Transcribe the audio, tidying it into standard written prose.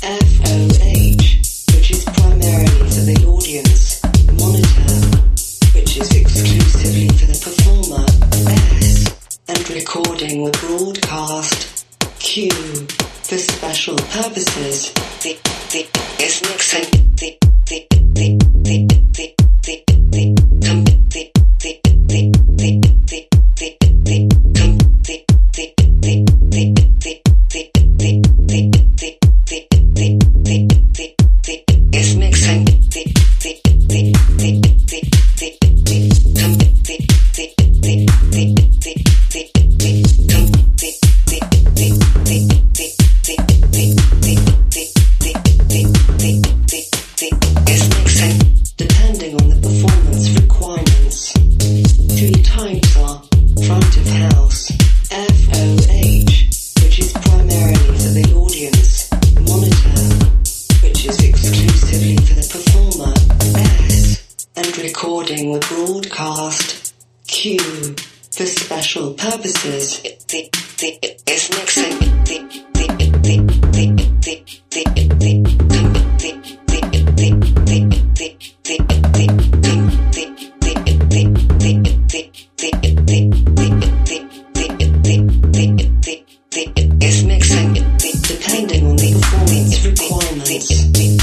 FOH, which is primarily for the audience. Monitor, which is exclusively for the performer. S, and recording the broadcast. Q, for special purposes. Is mixing. Depending on the performance requirements. 3 types are front of house, FOH, which is primarily for the audience. Monitor, which is exclusively for the performer. S, and recording the broadcast. Q, for special purposes. Is mixing. Is mixing, depending on the performance requirements.